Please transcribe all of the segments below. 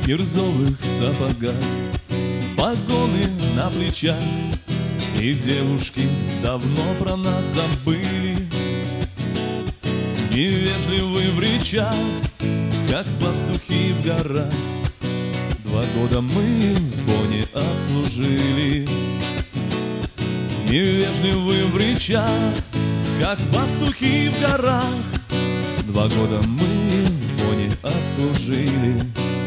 бирюзовых сапогах, погоны на плечах, и девушки давно про нас забыли. Невежливы в речах, как пастухи в горах. 2 года мы в Бонне отслужили. Невежливы в речах, как пастухи в горах. 2 года мы в Бонне отслужили.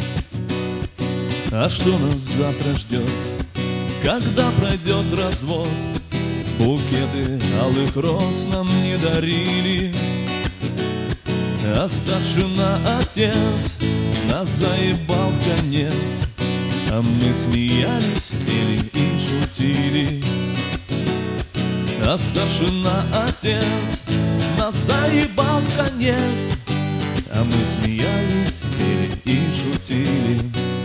А что нас завтра ждет, когда пройдет развод? Букеты алых роз нам не дарили, а старшина отец нас заебал в конец. А мы смеялись, пели и шутили. А старшина отец нас заебал в конец. А мы смеялись, пели и шутили.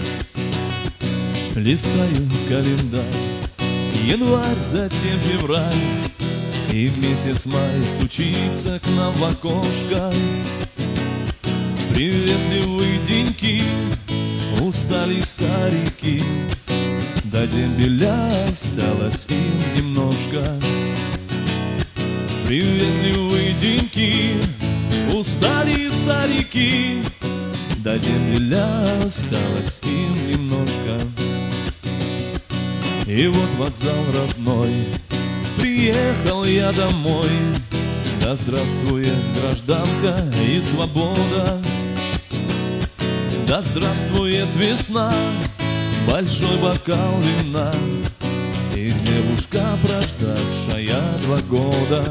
Листаю календарь, январь, затем февраль, и месяц май стучится к нам в окошко. Приветливые деньки, устали старики, до дембеля осталось им немножко. Приветливые деньки, устали старики, до дембеля осталось им немножко. И вот вокзал родной, приехал я домой. Да здравствует гражданка и свобода, да здравствует весна, большой бокал вина и девушка, прождавшая 2 года.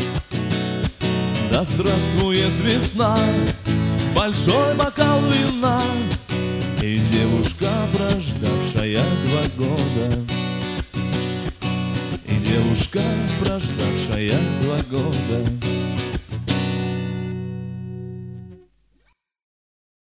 Да здравствует весна, большой бокал вина и девушка, прождавшая 2 года. И девушка, прождавшая 2 года.